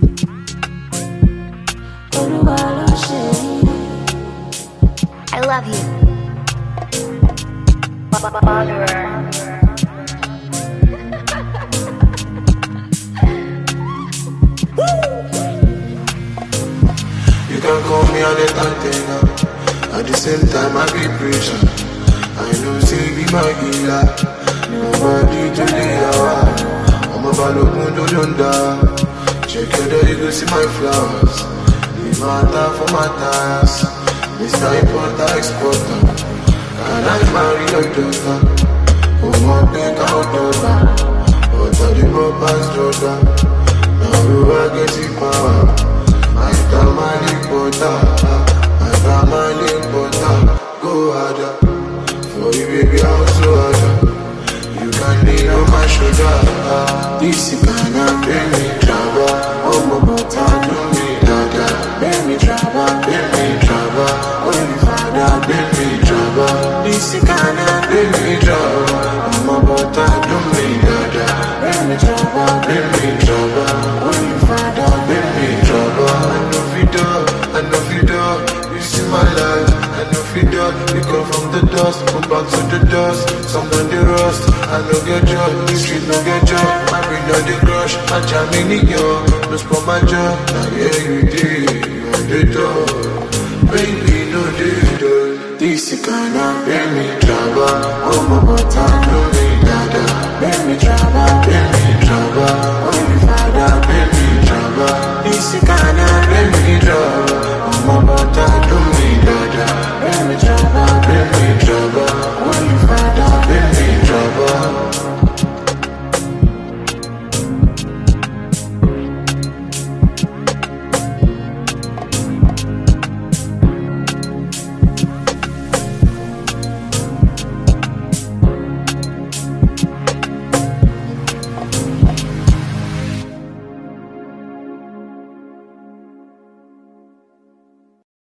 I love you. You can call me an entertainer. At the same time, I be preacher. I know say be my healer. Nobody to the hour. I'm a balogun to Lunda. Check your door, you go see my flowers. The matter for my task. Mr. Importer, Exporter. Can I marry your daughter? Who won't think out daughter? But I the robbers daughter. Now you are getting power. My family butter, my family butter. Go harder, for you baby I'm so harder. You can lean on my shoulder. This is gonna bring me trouble. Oh my butter, do me dada. Bring me trouble, bring me trouble. Oh my father, bring me trouble. This is gonna bring me trouble. Oh my butter, do me dada. Bring me trouble, bring me trouble. Oh my father, bring me trouble. I know you do, you see my life. I know you do, you come from the dust, go back to the dust. Some on the rust, I know get job, the street no get job. My brain on the crush, my jam in yo. No spot my job, now yeah you did, you on the door. Baby, no the door. This is gonna bring me trouble. Oh my butter, no me dada. Bring me trouble, bring me trouble.